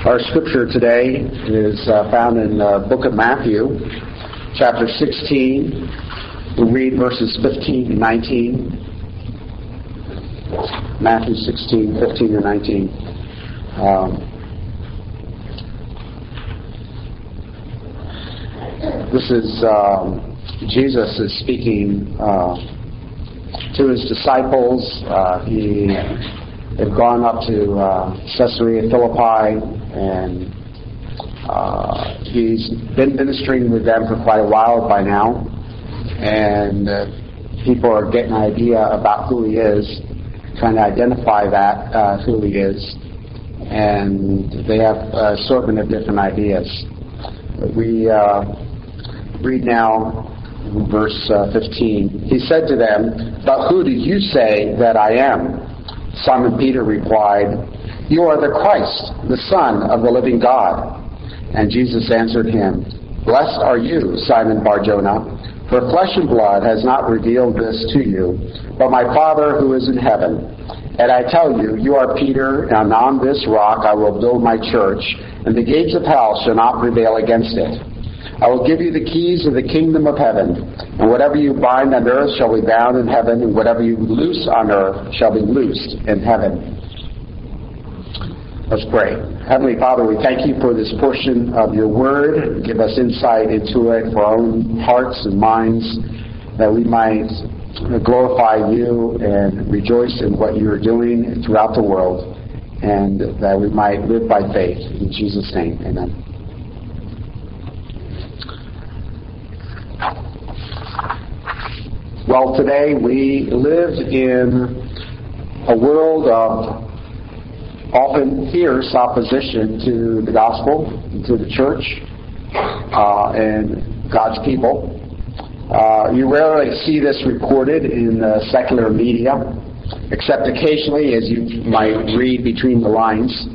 Our scripture today is found in the book of Matthew, chapter 16. We'll read verses 15 and 19. Matthew 16, 15 and 19. This is Jesus is speaking to his disciples. He had gone up to Caesarea Philippi, and he's been ministering with them for quite a while by now, and people are getting an idea about who he is, trying to identify that, who he is, and they have an assortment of different ideas. We read now verse 15. He said to them, "But who do you say that I am?" Simon Peter replied, "You are the Christ, the Son of the living God." And Jesus answered him, "Blessed are you, Simon Bar-Jonah, for flesh and blood has not revealed this to you, but my Father who is in heaven. And I tell you, you are Peter, and on this rock I will build my church, and the gates of hell shall not prevail against it. I will give you the keys of the kingdom of heaven, and whatever you bind on earth shall be bound in heaven, and whatever you loose on earth shall be loosed in heaven." Let's pray. Heavenly Father, we thank you for this portion of your word. Give us insight into it for our own hearts and minds, that we might glorify you and rejoice in what you are doing throughout the world, and that we might live by faith. In Jesus' name, amen. Well, today we live in a world of often fierce opposition to the gospel, to the church, and God's people. You rarely see this reported in the secular media, except occasionally, as you might read between the lines.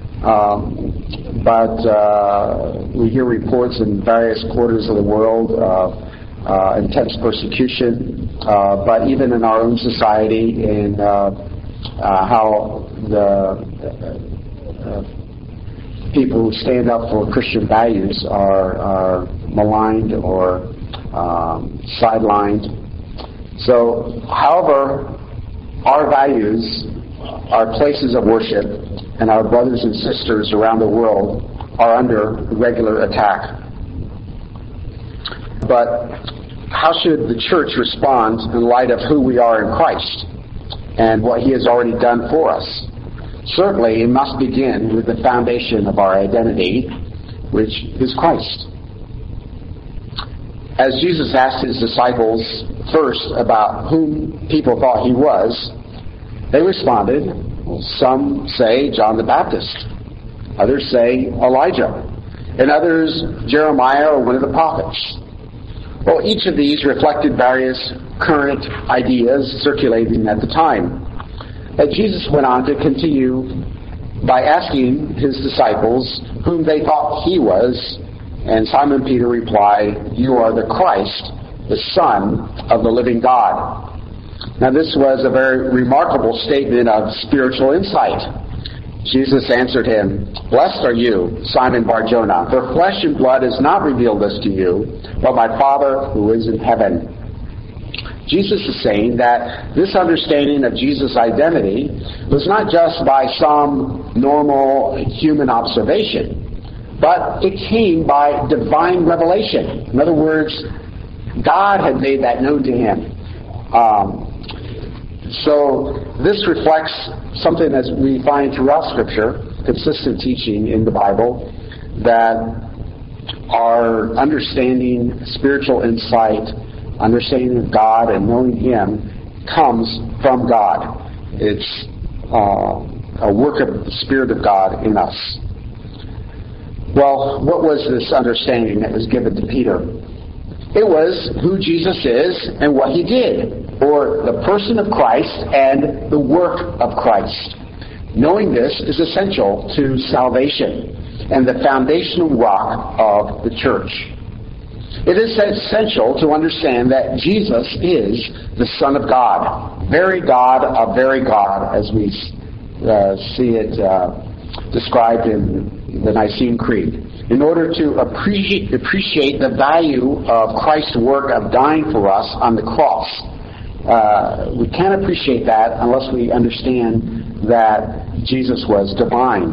But we hear reports in various quarters of the world of intense persecution, but even in our own society, in how the people who stand up for Christian values are maligned or sidelined. So, however, our values, our places of worship, and our brothers and sisters around the world are under regular attack. But how should the church respond in light of who we are in Christ and what he has already done for us? Certainly, it must begin with the foundation of our identity, which is Christ. As Jesus asked his disciples first about whom people thought he was, they responded, some say John the Baptist, others say Elijah, and others Jeremiah or one of the prophets. Well, each of these reflected various current ideas circulating at the time. But Jesus went on to continue by asking his disciples whom they thought he was, and Simon Peter replied, "You are the Christ, the Son of the living God." Now this was a very remarkable statement of spiritual insight. Jesus answered him, "Blessed are you, Simon Bar-Jonah, for flesh and blood has not revealed this to you, but my Father who is in heaven." Jesus is saying that this understanding of Jesus' identity was not just by some normal human observation, but it came by divine revelation. In other words, God had made that known to him. So this reflects something that we find throughout Scripture, consistent teaching in the Bible, that our understanding, spiritual insight, understanding of God and knowing him comes from God. It's a work of the Spirit of God in us. Well, what was this understanding that was given to Peter? It was who Jesus is and what he did, or the person of Christ and the work of Christ. Knowing this is essential to salvation and the foundational rock of the church. It is essential to understand that Jesus is the Son of God, very God of very God, as we see it described in the Nicene Creed. In order to appreciate the value of Christ's work of dying for us on the cross, we can't appreciate that unless we understand that Jesus was divine.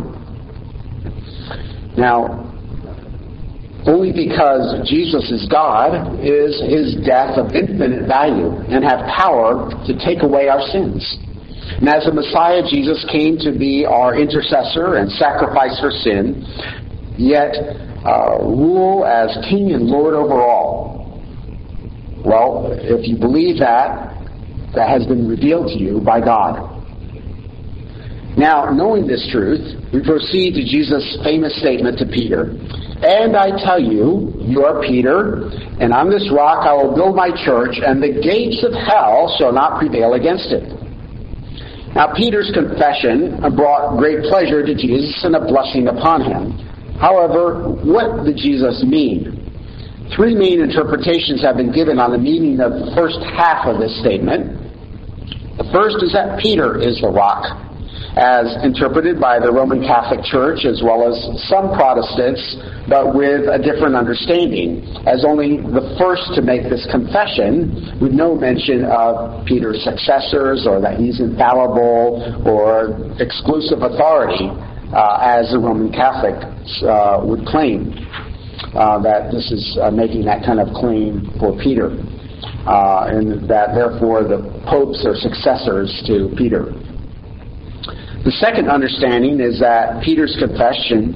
Now, only because Jesus is God is his death of infinite value and have power to take away our sins. And as the Messiah, Jesus came to be our intercessor and sacrifice for sin, yet rule as King and Lord over all. Well, if you believe that has been revealed to you by God. Now, knowing this truth, we proceed to Jesus' famous statement to Peter. And I tell you, you are Peter, and on this rock I will build my church, and the gates of hell shall not prevail against it. Now, Peter's confession brought great pleasure to Jesus and a blessing upon him. However, what did Jesus mean? Three main interpretations have been given on the meaning of the first half of this statement. The first is that Peter is the rock, as interpreted by the Roman Catholic Church as well as some Protestants, but with a different understanding, as only the first to make this confession with no mention of Peter's successors or that he's infallible or exclusive authority, as the Roman Catholics would claim, that this is making that kind of claim for Peter, and that therefore the popes are successors to Peter. The second understanding is that Peter's confession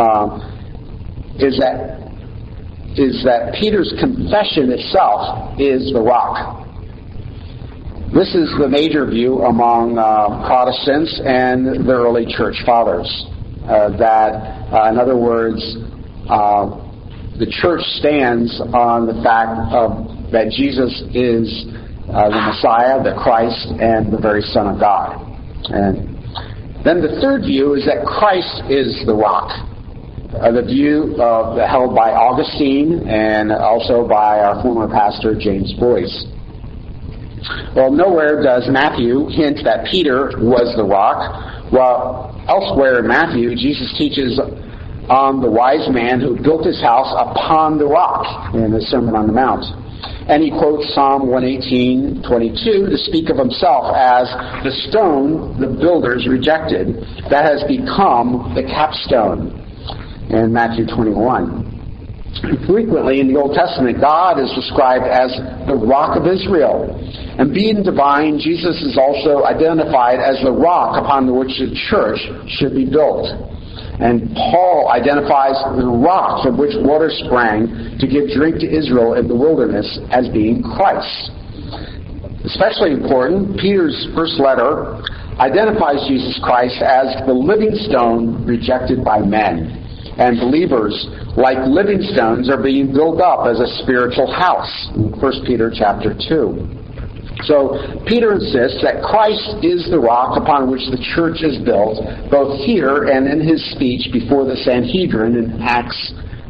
is that Peter's confession itself is the rock. This is the major view among Protestants and the early church fathers. In other words, the church stands on the fact that Jesus is the Messiah, the Christ, and the very Son of God. And then the third view is that Christ is the rock. The view held by Augustine and also by our former pastor, James Boyce. Well, nowhere does Matthew hint that Peter was the rock, while elsewhere in Matthew, Jesus teaches on the wise man who built his house upon the rock in the Sermon on the Mount. And he quotes Psalm 118:22 to speak of himself as the stone the builders rejected that has become the capstone in Matthew 21. Frequently in the Old Testament, God is described as the rock of Israel. And being divine, Jesus is also identified as the rock upon which the church should be built. And Paul identifies the rock from which water sprang to give drink to Israel in the wilderness as being Christ. Especially important, Peter's first letter identifies Jesus Christ as the living stone rejected by men. And believers, like living stones, are being built up as a spiritual house in 1 Peter chapter 2. So Peter insists that Christ is the rock upon which the church is built, both here and in his speech before the Sanhedrin in Acts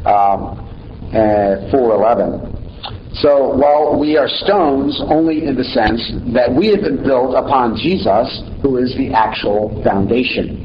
4:11. So while we are stones only in the sense that we have been built upon Jesus, who is the actual foundation.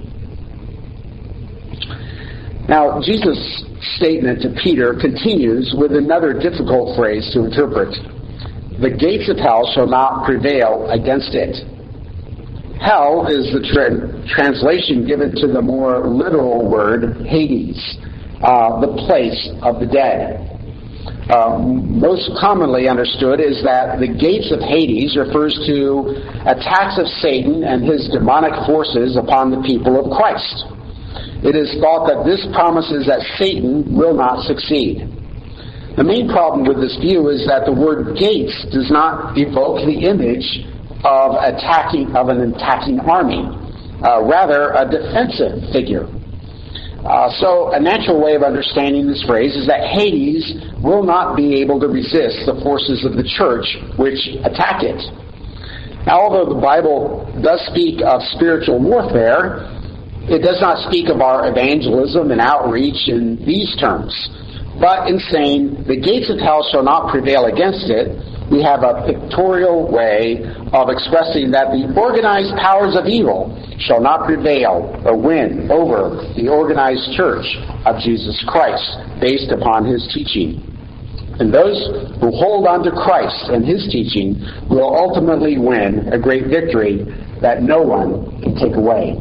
Now, Jesus' statement to Peter continues with another difficult phrase to interpret. The gates of hell shall not prevail against it. Hell is the translation given to the more literal word Hades, the place of the dead. Most commonly understood is that the gates of Hades refers to attacks of Satan and his demonic forces upon the people of Christ. It is thought that this promises that Satan will not succeed. The main problem with this view is that the word gates does not evoke the image of an attacking army, rather a defensive figure. So a natural way of understanding this phrase is that Hades will not be able to resist the forces of the church which attack it. Now, although the Bible does speak of spiritual warfare, it does not speak of our evangelism and outreach in these terms. But in saying, the gates of hell shall not prevail against it, we have a pictorial way of expressing that the organized powers of evil shall not prevail or win over the organized church of Jesus Christ based upon his teaching. And those who hold on to Christ and his teaching will ultimately win a great victory that no one can take away.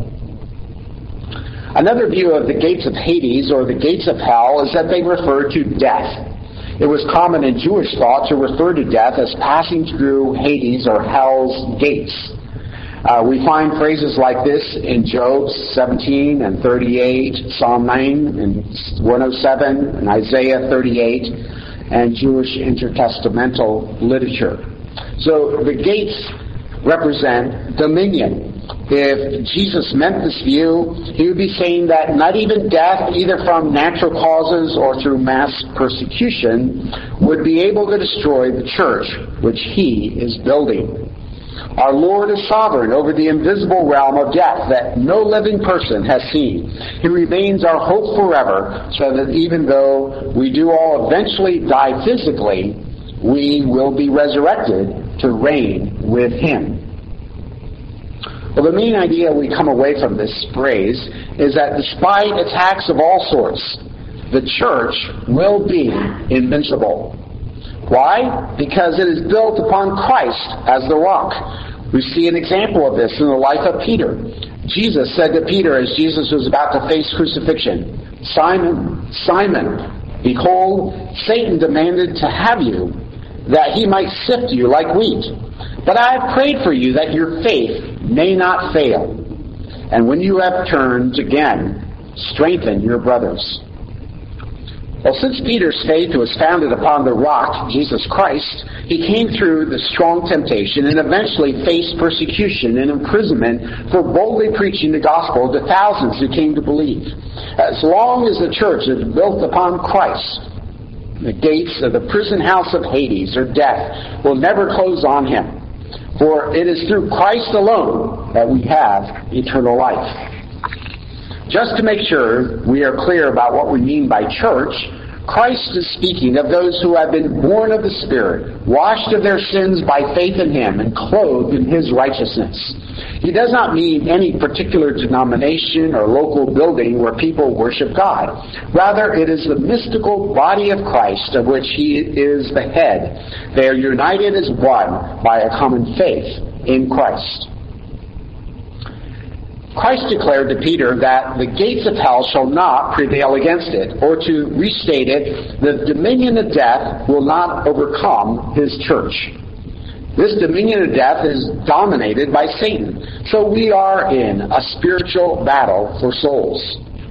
Another view of the gates of Hades, or the gates of hell, is that they refer to death. It was common in Jewish thought to refer to death as passing through Hades or hell's gates. We find phrases like this in Job 17 and 38, Psalm 9 and 107, and Isaiah 38, and Jewish intertestamental literature. So the gates represent dominion. If Jesus meant this view, he would be saying that not even death, either from natural causes or through mass persecution, would be able to destroy the church which he is building. Our Lord is sovereign over the invisible realm of death that no living person has seen. He remains our hope forever, so that even though we do all eventually die physically, we will be resurrected to reign with him. Well, the main idea we come away from this phrase is that despite attacks of all sorts, the church will be invincible. Why? Because it is built upon Christ as the rock. We see an example of this in the life of Peter. Jesus said to Peter as Jesus was about to face crucifixion, "Simon, Simon, behold, Satan demanded to have you, that he might sift you like wheat. But I have prayed for you that your faith may not fail. And when you have turned again, strengthen your brothers." Well, since Peter's faith was founded upon the rock, Jesus Christ, he came through the strong temptation and eventually faced persecution and imprisonment for boldly preaching the gospel to thousands who came to believe. As long as the church is built upon Christ, the gates of the prison house of Hades, or death, will never close on him. For it is through Christ alone that we have eternal life. Just to make sure we are clear about what we mean by church, Christ is speaking of those who have been born of the Spirit, washed of their sins by faith in him, and clothed in his righteousness. He does not mean any particular denomination or local building where people worship God. Rather, it is the mystical body of Christ of which he is the head. They are united as one by a common faith in Christ. Christ declared to Peter that the gates of hell shall not prevail against it, or to restate it, the dominion of death will not overcome his church. This dominion of death is dominated by Satan. So we are in a spiritual battle for souls.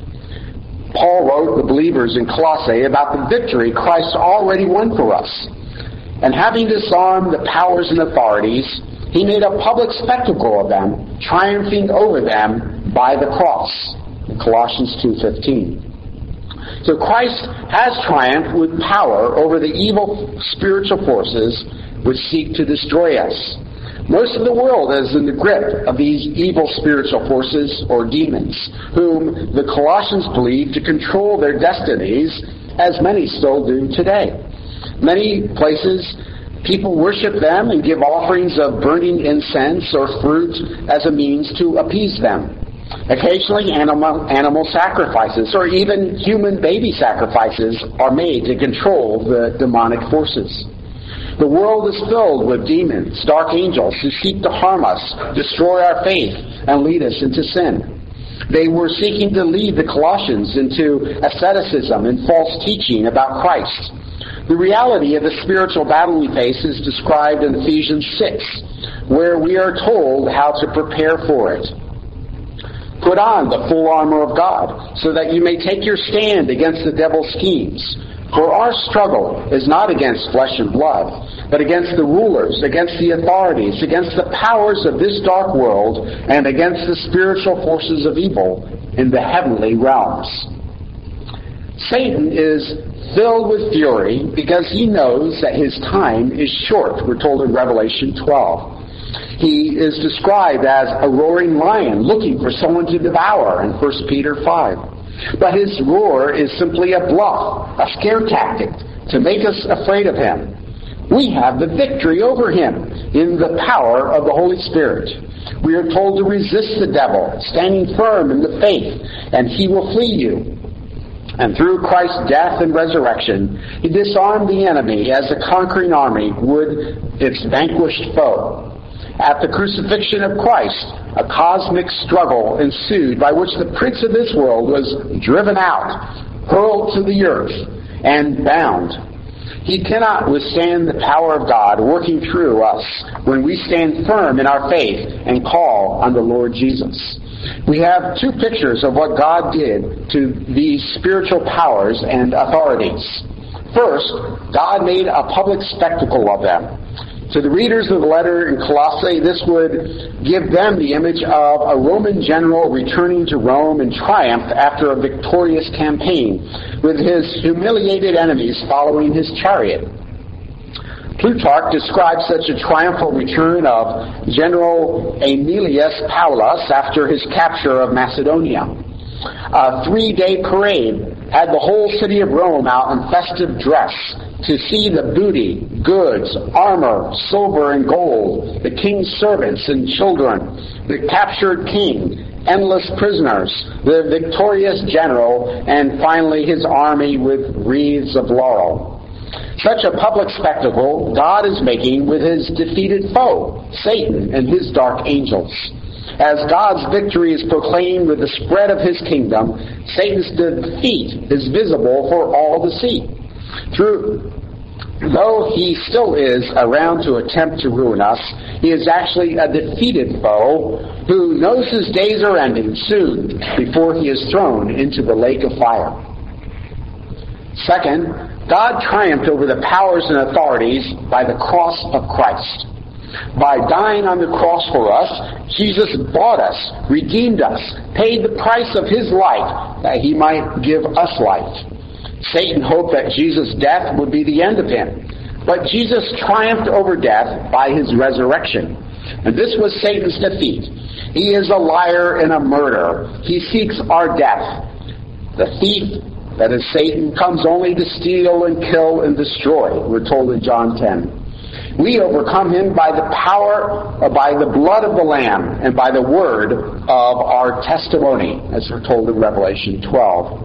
Paul wrote the believers in Colossae about the victory Christ already won for us. And having disarmed the powers and authorities, he made a public spectacle of them, triumphing over them by the cross. Colossians 2:15. So Christ has triumphed with power over the evil spiritual forces which seek to destroy us. Most of the world is in the grip of these evil spiritual forces, or demons, whom the Colossians believed to control their destinies, as many still do today. Many places, people worship them and give offerings of burning incense or fruit as a means to appease them. Occasionally, animal sacrifices or even human baby sacrifices are made to control the demonic forces. The world is filled with demons, dark angels, who seek to harm us, destroy our faith, and lead us into sin. They were seeking to lead the Colossians into asceticism and false teaching about Christ. The reality of the spiritual battle we face is described in Ephesians 6, where we are told how to prepare for it. Put on the full armor of God, so that you may take your stand against the devil's schemes. For our struggle is not against flesh and blood, but against the rulers, against the authorities, against the powers of this dark world, and against the spiritual forces of evil in the heavenly realms. Satan is filled with fury because he knows that his time is short, we're told in Revelation 12. He is described as a roaring lion looking for someone to devour in 1 Peter 5. But his roar is simply a bluff, a scare tactic to make us afraid of him. We have the victory over him in the power of the Holy Spirit. We are told to resist the devil, standing firm in the faith, and he will flee you. And through Christ's death and resurrection, he disarmed the enemy as a conquering army would its vanquished foe. At the crucifixion of Christ, a cosmic struggle ensued by which the prince of this world was driven out, hurled to the earth, and bound. He cannot withstand the power of God working through us when we stand firm in our faith and call on the Lord Jesus. We have two pictures of what God did to these spiritual powers and authorities. First, God made a public spectacle of them. To the readers of the letter in Colossae, this would give them the image of a Roman general returning to Rome in triumph after a victorious campaign, with his humiliated enemies following his chariot. Plutarch describes such a triumphal return of General Aemilius Paulus after his capture of Macedonia. A 3-day parade had the whole city of Rome out in festive dress to see the booty, goods, armor, silver and gold, the king's servants and children, the captured king, endless prisoners, the victorious general, and finally his army with wreaths of laurel. Such a public spectacle God is making with his defeated foe, Satan and his dark angels. As God's victory is proclaimed with the spread of his kingdom, Satan's defeat is visible for all to see. Though he still is around to attempt to ruin us, he is actually a defeated foe who knows his days are ending soon before he is thrown into the lake of fire. Second, God triumphed over the powers and authorities by the cross of Christ. By dying on the cross for us, Jesus bought us, redeemed us, paid the price of his life that he might give us life. Satan hoped that Jesus' death would be the end of him, but Jesus triumphed over death by his resurrection. And this was Satan's defeat. He is a liar and a murderer. He seeks our death. The thief, that is Satan, comes only to steal and kill and destroy, we're told in John 10. We overcome him by the blood of the Lamb and by the word of our testimony, as we're told in Revelation 12.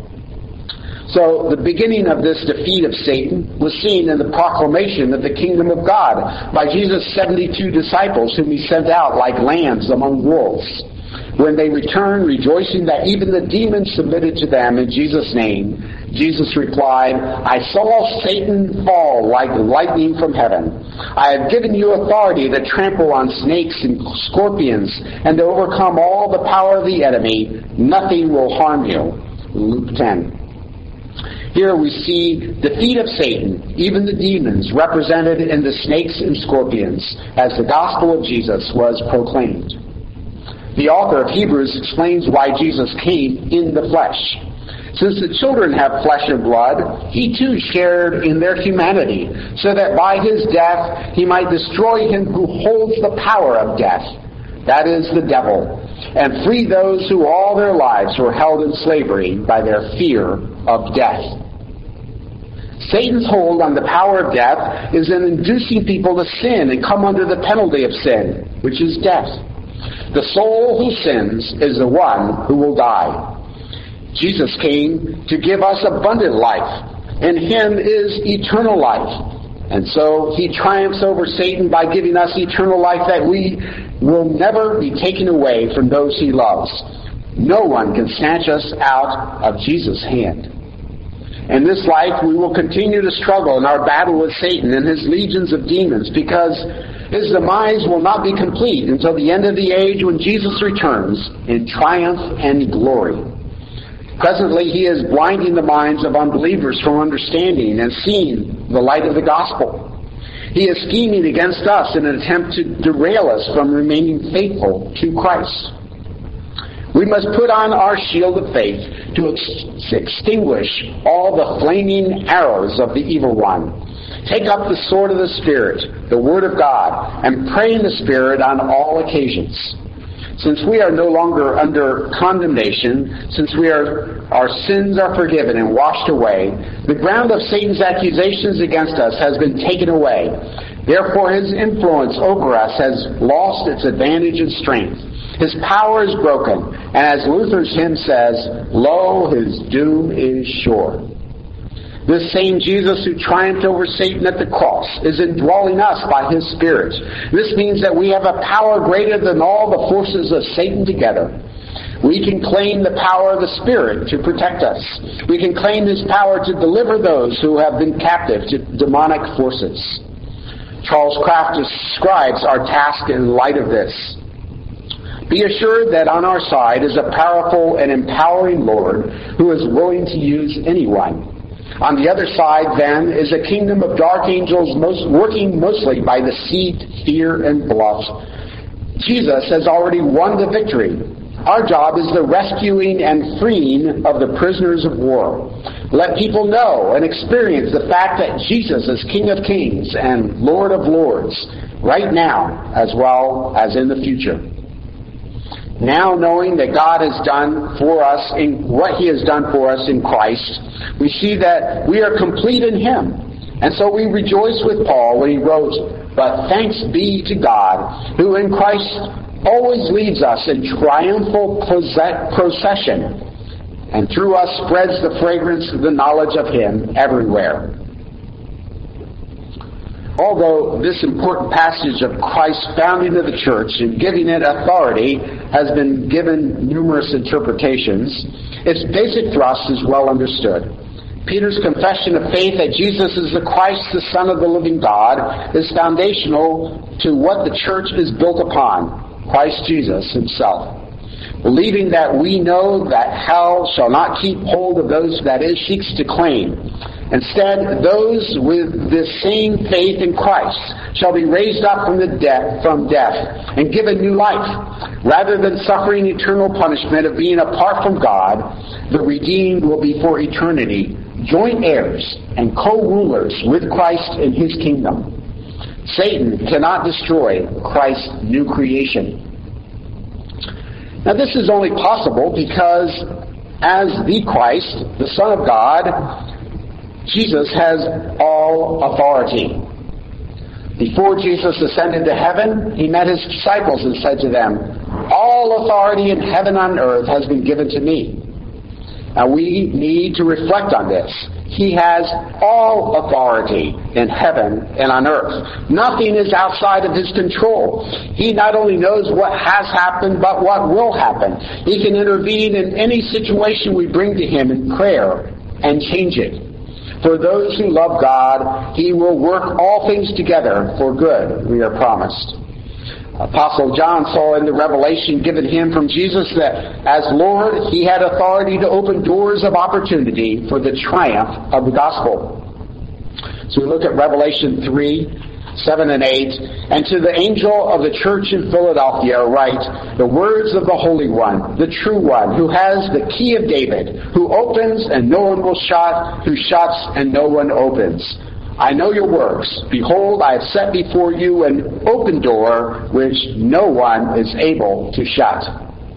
So the beginning of this defeat of Satan was seen in the proclamation of the kingdom of God by Jesus' 72 disciples whom he sent out like lambs among wolves. When they returned, rejoicing that even the demons submitted to them in Jesus' name, Jesus replied, I saw Satan fall like lightning from heaven. I have given you authority to trample on snakes and scorpions and to overcome all the power of the enemy. Nothing will harm you. Luke 10. Here we see defeat of Satan, even the demons, represented in the snakes and scorpions, as the gospel of Jesus was proclaimed. The author of Hebrews explains why Jesus came in the flesh. Since the children have flesh and blood, he too shared in their humanity, so that by his death he might destroy him who holds the power of death, that is, the devil, and free those who all their lives were held in slavery by their fear of death. Satan's hold on the power of death is in inducing people to sin and come under the penalty of sin, which is death. The soul who sins is the one who will die. Jesus came to give us abundant life. In him is eternal life. And so he triumphs over Satan by giving us eternal life that we will never be taken away from those he loves. No one can snatch us out of Jesus' hand. In this life, we will continue to struggle in our battle with Satan and his legions of demons, because his demise will not be complete until the end of the age when Jesus returns in triumph and glory. Presently, he is blinding the minds of unbelievers from understanding and seeing the light of the gospel. He is scheming against us in an attempt to derail us from remaining faithful to Christ. We must put on our shield of faith to extinguish all the flaming arrows of the evil one. Take up the sword of the Spirit, the Word of God, and pray in the Spirit on all occasions. Since we are no longer under condemnation, since our sins are forgiven and washed away, the ground of Satan's accusations against us has been taken away. Therefore, his influence over us has lost its advantage and strength. His power is broken, and as Luther's hymn says, "Lo, his doom is sure." This same Jesus who triumphed over Satan at the cross is indwelling us by his Spirit. This means that we have a power greater than all the forces of Satan together. We can claim the power of the Spirit to protect us. We can claim his power to deliver those who have been captive to demonic forces. Charles Kraft describes our task in light of this. Be assured that on our side is a powerful and empowering Lord who is willing to use anyone. On the other side, then, is a kingdom of dark angels working mostly by deceit, fear, and bluff. Jesus has already won the victory. Our job is the rescuing and freeing of the prisoners of war. Let people know and experience the fact that Jesus is King of Kings and Lord of Lords, right now as well as in the future. Now, knowing that God has done for us in what he has done for us in Christ, we see that we are complete in him. And so we rejoice with Paul when he wrote, "But thanks be to God, who in Christ always leads us in triumphal procession, and through us spreads the fragrance of the knowledge of him everywhere." Although this important passage of Christ's founding of the church and giving it authority has been given numerous interpretations, its basic thrust is well understood. Peter's confession of faith that Jesus is the Christ, the Son of the living God, is foundational to what the church is built upon, Christ Jesus himself. Believing that we know that hell shall not keep hold of those that it seeks to claim. Instead, those with this same faith in Christ shall be raised up from death and given new life. Rather than suffering eternal punishment of being apart from God, the redeemed will be for eternity joint heirs and co-rulers with Christ in his kingdom. Satan cannot destroy Christ's new creation. Now, this is only possible because as the Christ, the Son of God, Jesus has all authority. Before Jesus ascended to heaven, he met his disciples and said to them, "All authority in heaven and on earth has been given to me." Now we need to reflect on this. He has all authority in heaven and on earth. Nothing is outside of his control. He not only knows what has happened, but what will happen. He can intervene in any situation we bring to him in prayer and change it. For those who love God, he will work all things together for good, we are promised. Apostle John saw in the revelation given him from Jesus that as Lord, he had authority to open doors of opportunity for the triumph of the gospel. So we look at Revelation 3:7 and 8. "And to the angel of the church in Philadelphia write the words of the Holy One, the true One, who has the key of David, who opens and no one will shut, who shuts and no one opens. I know your works. Behold, I have set before you an open door, which no one is able to shut."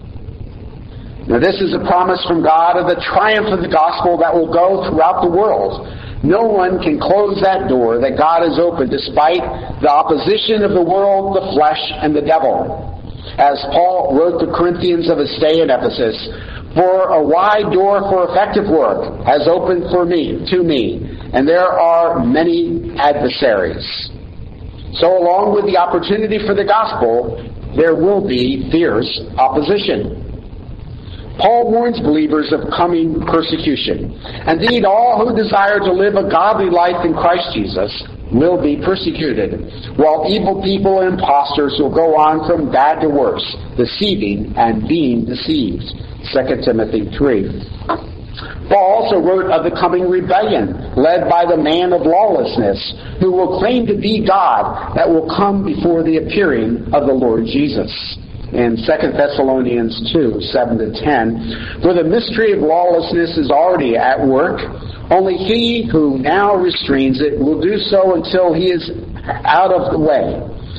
Now this is a promise from God of the triumph of the gospel that will go throughout the world. No one can close that door that God has opened despite the opposition of the world, the flesh, and the devil. As Paul wrote the Corinthians of his stay in Ephesus, "For a wide door for effective work has opened to me, and there are many adversaries." So along with the opportunity for the gospel, there will be fierce opposition. Paul warns believers of coming persecution. Indeed, all who desire to live a godly life in Christ Jesus will be persecuted, while evil people and impostors will go on from bad to worse, deceiving and being deceived. 2 Timothy 3. Paul also wrote of the coming rebellion led by the man of lawlessness who will claim to be God that will come before the appearing of the Lord Jesus. In 2 Thessalonians 2:7-10, "For the mystery of lawlessness is already at work. Only he who now restrains it will do so until he is out of the way.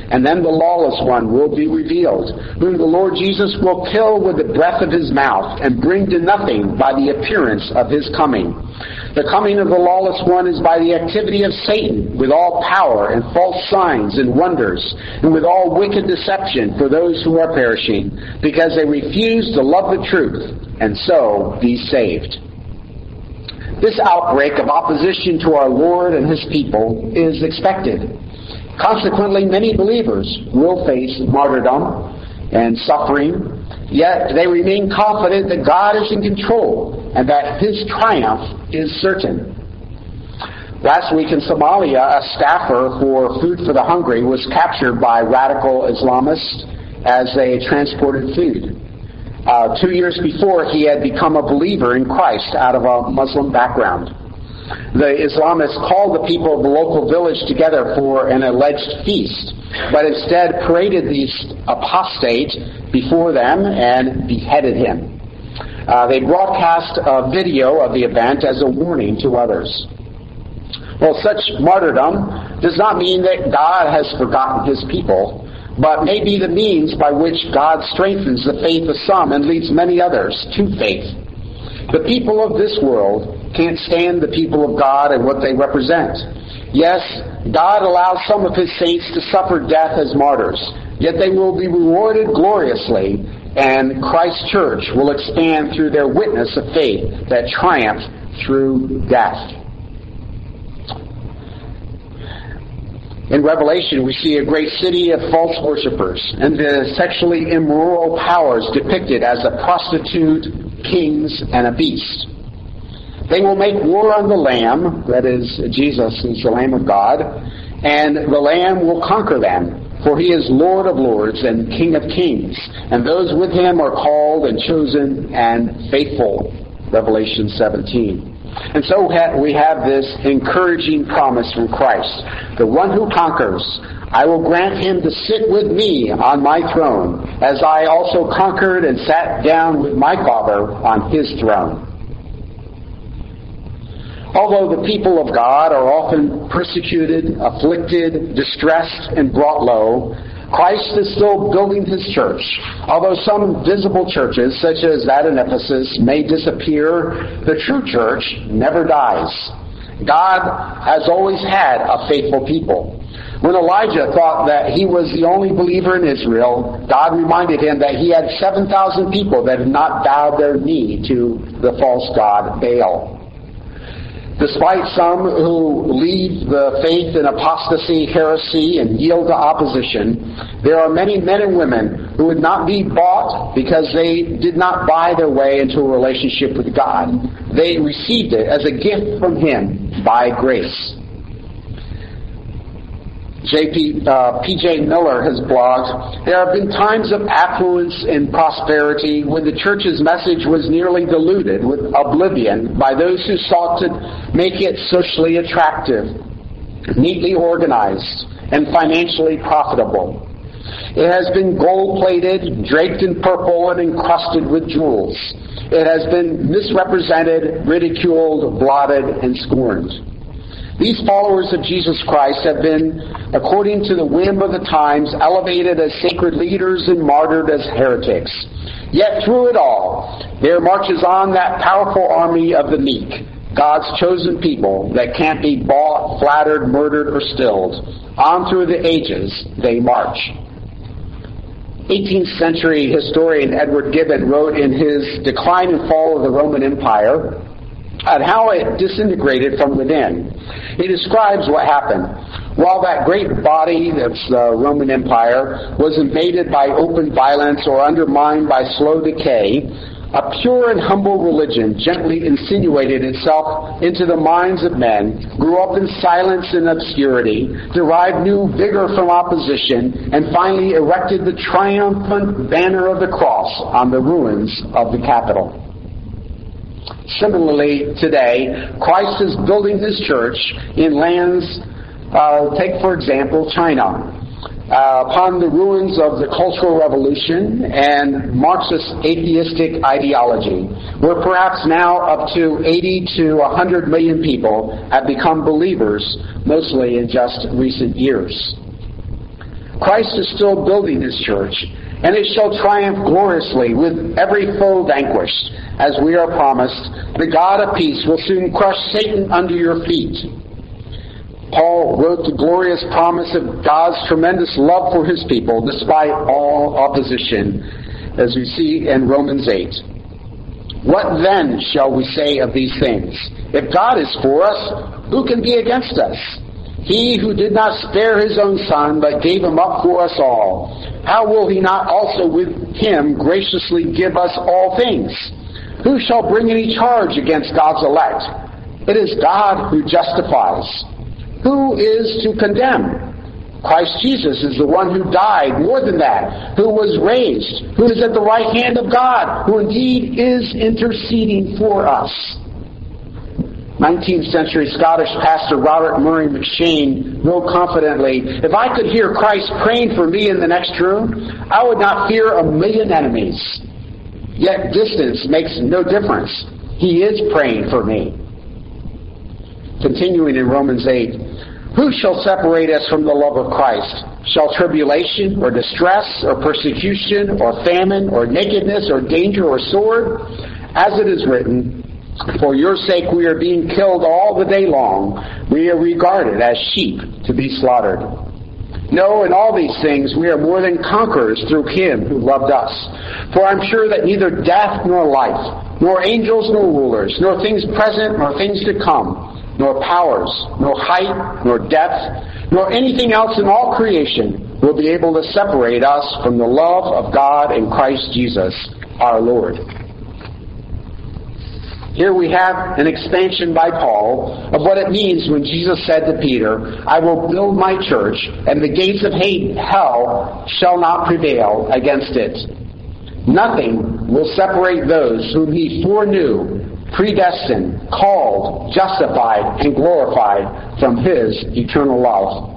And then the lawless one will be revealed, whom the Lord Jesus will kill with the breath of his mouth and bring to nothing by the appearance of his coming. The coming of the lawless one is by the activity of Satan, with all power and false signs and wonders, and with all wicked deception for those who are perishing, because they refuse to love the truth, and so be saved. This outbreak of opposition to our Lord and his people is expected. Consequently, many believers will face martyrdom and suffering, yet they remain confident that God is in control and that his triumph is certain. Last week in Somalia, a staffer for Food for the Hungry was captured by radical Islamists as they transported food. 2 years before, he had become a believer in Christ out of a Muslim background. The Islamists called the people of the local village together for an alleged feast, but instead paraded the apostate before them and beheaded him. They broadcast a video of the event as a warning to others. Well, such martyrdom does not mean that God has forgotten his people, but may be the means by which God strengthens the faith of some and leads many others to faith. The people of this world can't stand the people of God and what they represent. Yes, God allows some of his saints to suffer death as martyrs, yet they will be rewarded gloriously, and Christ's church will expand through their witness of faith that triumphs through death. In Revelation, we see a great city of false worshipers and the sexually immoral powers depicted as a prostitute, kings, and a beast. They will make war on the Lamb, that is, Jesus is the Lamb of God, and the Lamb will conquer them, for he is Lord of lords and King of kings, and those with him are called and chosen and faithful. Revelation 17. And so we have this encouraging promise from Christ. The one who conquers, I will grant him to sit with me on my throne, as I also conquered and sat down with my Father on his throne. Although the people of God are often persecuted, afflicted, distressed, and brought low, Christ is still building his church. Although some visible churches, such as that in Ephesus, may disappear, the true church never dies. God has always had a faithful people. When Elijah thought that he was the only believer in Israel, God reminded him that he had 7,000 people that had not bowed their knee to the false god Baal. Despite some who leave the faith in apostasy, heresy, and yield to opposition, there are many men and women who would not be bought because they did not buy their way into a relationship with God. They received it as a gift from him by grace. P.J. Miller has blogged, there have been times of affluence and prosperity when the church's message was nearly diluted with oblivion by those who sought to make it socially attractive, neatly organized, and financially profitable. It has been gold-plated, draped in purple, and encrusted with jewels. It has been misrepresented, ridiculed, blotted, and scorned. These followers of Jesus Christ have been, according to the whim of the times, elevated as sacred leaders and martyred as heretics. Yet through it all, there marches on that powerful army of the meek, God's chosen people that can't be bought, flattered, murdered, or stilled. On through the ages, they march. 18th century historian Edward Gibbon wrote in his Decline and Fall of the Roman Empire and how it disintegrated from within. He describes what happened. While that great body, that's the Roman Empire, was invaded by open violence or undermined by slow decay, a pure and humble religion gently insinuated itself into the minds of men, grew up in silence and obscurity, derived new vigor from opposition, and finally erected the triumphant banner of the cross on the ruins of the Capitol. Similarly, today, Christ is building his church in lands, take for example, China, upon the ruins of the Cultural Revolution and Marxist atheistic ideology, where perhaps now up to 80 to 100 million people have become believers, mostly in just recent years. Christ is still building his church, and it shall triumph gloriously with every foe vanquished. As we are promised, the God of peace will soon crush Satan under your feet. Paul wrote the glorious promise of God's tremendous love for his people despite all opposition, as we see in Romans 8. What then shall we say of these things? If God is for us, who can be against us? He who did not spare his own Son, but gave him up for us all, how will he not also with him graciously give us all things? Who shall bring any charge against God's elect? It is God who justifies. Who is to condemn? Christ Jesus is the one who died, more than that, who was raised, who is at the right hand of God, who indeed is interceding for us. 19th century Scottish pastor Robert Murray McCheyne wrote confidently, if I could hear Christ praying for me in the next room, I would not fear a million enemies. Yet distance makes no difference. He is praying for me. Continuing in Romans 8, who shall separate us from the love of Christ? Shall tribulation or distress or persecution or famine or nakedness or danger or sword? As it is written, for your sake we are being killed all the day long. We are regarded as sheep to be slaughtered. No, in all these things we are more than conquerors through him who loved us. For I'm sure that neither death nor life, nor angels nor rulers, nor things present nor things to come, nor powers, nor height, nor depth, nor anything else in all creation will be able to separate us from the love of God in Christ Jesus our Lord. Here we have an expansion by Paul of what it means when Jesus said to Peter, I will build my church, and the gates of hell shall not prevail against it. Nothing will separate those whom he foreknew, predestined, called, justified, and glorified from his eternal love.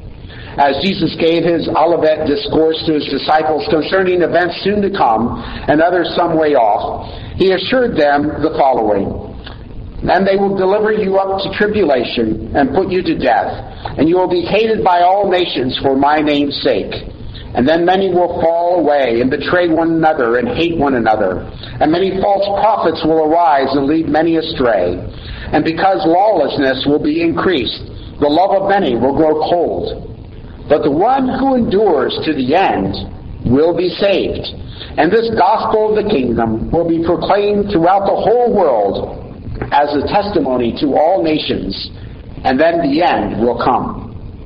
As Jesus gave his Olivet discourse to his disciples concerning events soon to come and others some way off, he assured them the following, and they will deliver you up to tribulation and put you to death, and you will be hated by all nations for my name's sake. And then many will fall away and betray one another and hate one another. And many false prophets will arise and lead many astray. And because lawlessness will be increased, the love of many will grow cold. But the one who endures to the end will be saved. And this gospel of the kingdom will be proclaimed throughout the whole world as a testimony to all nations. And then the end will come.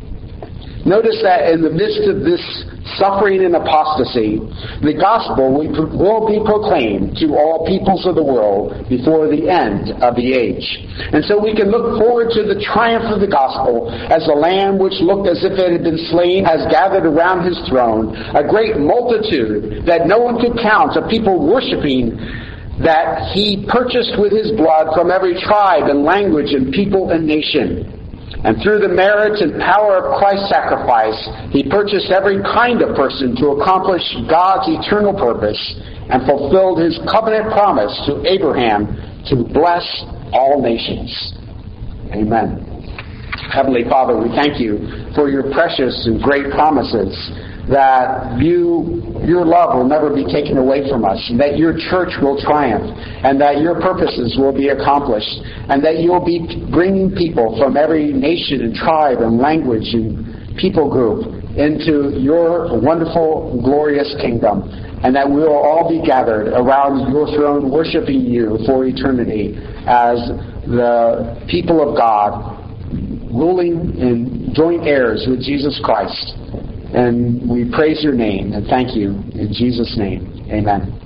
Notice that in the midst of this suffering and apostasy, the gospel will be proclaimed to all peoples of the world before the end of the age. And so we can look forward to the triumph of the gospel as the Lamb which looked as if it had been slain has gathered around his throne, a great multitude that no one could count of people worshiping that he purchased with his blood from every tribe and language and people and nation. And through the merits and power of Christ's sacrifice, he purchased every kind of person to accomplish God's eternal purpose and fulfilled his covenant promise to Abraham to bless all nations. Amen. Heavenly Father, we thank you for your precious and great promises that your love will never be taken away from us, and that your church will triumph, and that your purposes will be accomplished, and that you'll be bringing people from every nation and tribe and language and people group into your wonderful, glorious kingdom, and that we'll all be gathered around your throne worshiping you for eternity as the people of God, ruling and joint heirs with Jesus Christ. And we praise your name and thank you in Jesus' name. Amen.